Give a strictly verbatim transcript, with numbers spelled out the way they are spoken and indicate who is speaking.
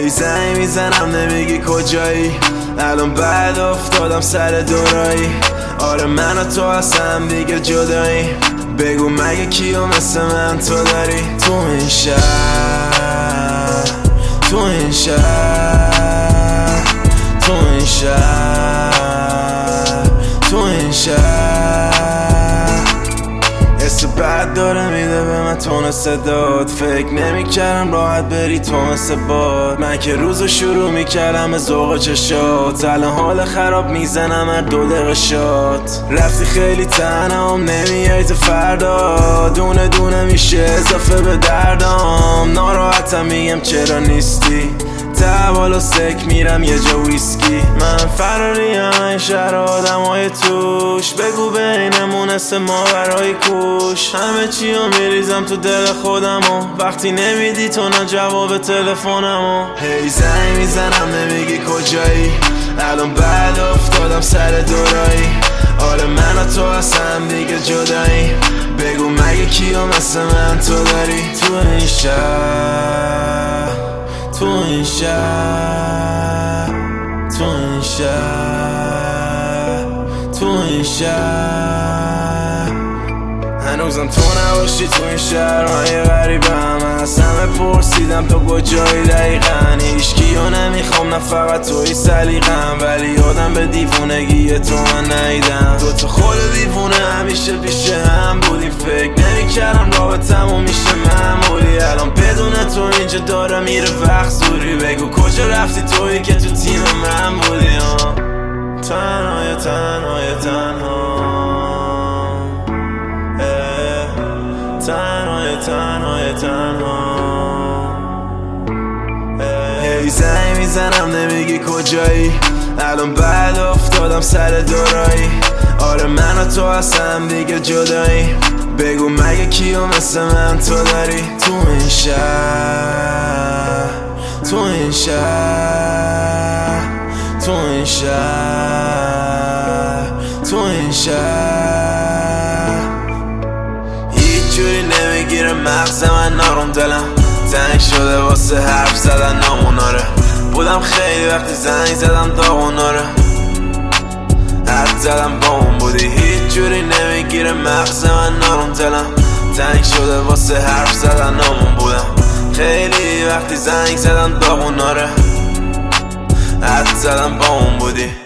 Speaker 1: هی زنگ میزنم نمیگی کجایی، الان بعد افتادم سر دورایی. آره من و تو هستم دیگه جدایی، بگو مگه کیو مثل من تو داری؟ تو این شهر، تو این شهر، تو این شهر، تو این شهر. حس بد داره میده به من تون صدات، فکر نمیکردم راحت بری تو مثل باد. من که روزو شروع میکردم به ذوق چشات، الان حال خراب میزنم هر دو دقیقه شات. رفتی خیلی تنهام نمیای تو فردا، دونه دونه میشه اضافه به دردام. ناراحتم میگم چرا نیستی، تحوال و سک میرم یه جا ویسکی. من فراریم این شهر آدم های توش، بگو بینمون اسم ما برای کوش. همه چی رو میریزم تو دل خودمو، وقتی نمیدی تو نه جواب تلفنمو. هی زنگ میزنم نمیگی کجایی، الان بعد افتادم سر دورایی. آره من و تو هستم دیگه جدایی، بگو مگه کیو مثل من تو داری؟ تو این شهر، تو این شهر، تو این شهر، تو این شهر. هنوزم تو نباشی تو این شهر، من یه غریبم. از همه پرسیدم تو کجایی دقیقا، هیچکیو نمیخوام نه فقط توی سلیقم. ولی یادم به دیوونگی تو من نیدم، دو تا خود دیوونه همیشه پیش هم بودیم. فکر نمیکردم رابطمون میشه معمولی، الان بدون تو اینجا داره میره وقت زوری. بگو کجا رفتی تویی که تو تیم من بودی؟ تنهای تنهای تنها، تنهای تنهای تنها. هی زنگ میزنم نمیگی کجایی، الان بعد افتادم سر دورایی. آره من و تو هستم دیگه جدایی، بگو مگه کیو مثل من تو داری؟ تو این شهر، تو این شهر، تو این شهر، تو این شهر. هیچ جوری نمیگیره مغز من نارم، دلم تنگ شده واسه حرف زدن ناموناره. بودم خیلی وقتی زنگ زدم داغوناره، حد زدم با اون بودی. هیچ جوری نمیگیره مغز من نارم، دلم تنگ شده واسه حرف زدن نامون بودم. خیلی وقتی زنگ زدم داغوناره، حد زدم با اون بودی.